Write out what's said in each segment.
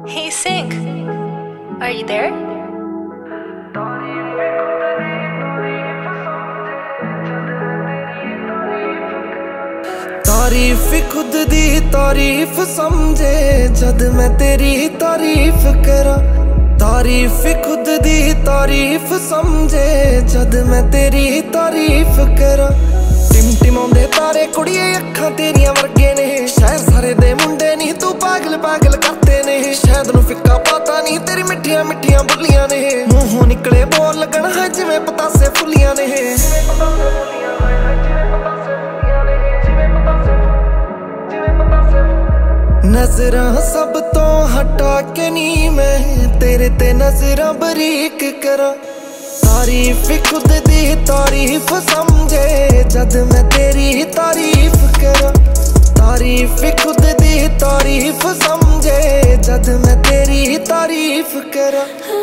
Hey Sync, are you there? तारीफ खुद दी तारीफ समझे जद मैं तेरी तारीफ करा। तारीफ खुद दी तारीफ समझे जद मैं तेरी तारीफ करा। टिमटिमाउंदे तारे कुड़िए अखां तेरियां वर्गे ने, शहर सारे दे मुंडे नी तू पागल पागल करते ने। शायद नू फिक्का पता नहीं तेरी मिठियां मिठियां बुलियां ने, मूंहों निकले बोल लगना है जिवें पतासे फुलियां ने। नजरां सब तो हटा के नी मैं तेरे ते नजरां बरीक करा। तारीफ खुद दी तारीफ समझे जद मैं तेरी तारीफ करा। तारीफ खुद दी तारीफ समझे जद मैं तेरी तारीफ करा।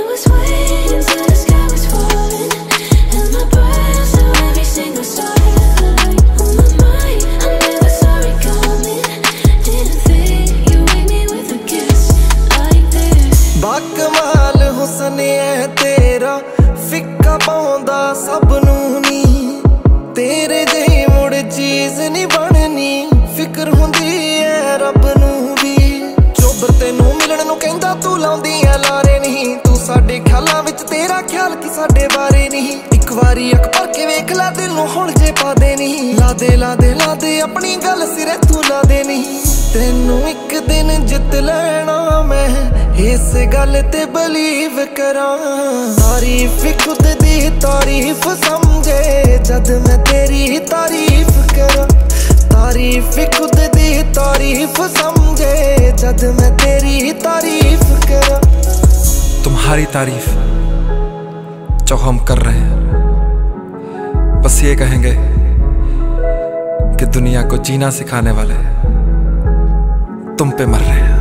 बाकमाल हुसन है तेरा, फिक्का पाउंदा सब नू नी। तेरे जेही मुड़ चीज नी बननी, फिक्र हुंदी है रब नू भी। चोबर तेनू मिलण नू कहंदा तू लाउंदी है लारे नहीं। तू साडे ख्यालां विच तेरा ख्याल की साडे बारे नहीं। इक वारी अख भर के वेख ला दिल नू हुण जे पा दे नहीं। ला दे अपनी गल सिरे तू ला दे नहीं। तेनू एक दिन जित लेना मैं इस गल ते बलीव करा। तारीफ खुद दी तारीफ समझे जद मैं तेरी तारीफ करा। तारीफ खुद दी तारीफ समझे जद मैं तेरी तारीफ करा। तुम्हारी तारीफ जो हम कर रहे हैं, बस ये कहेंगे कि दुनिया को जीना सिखाने वाले तुम पे मर रहे हैं।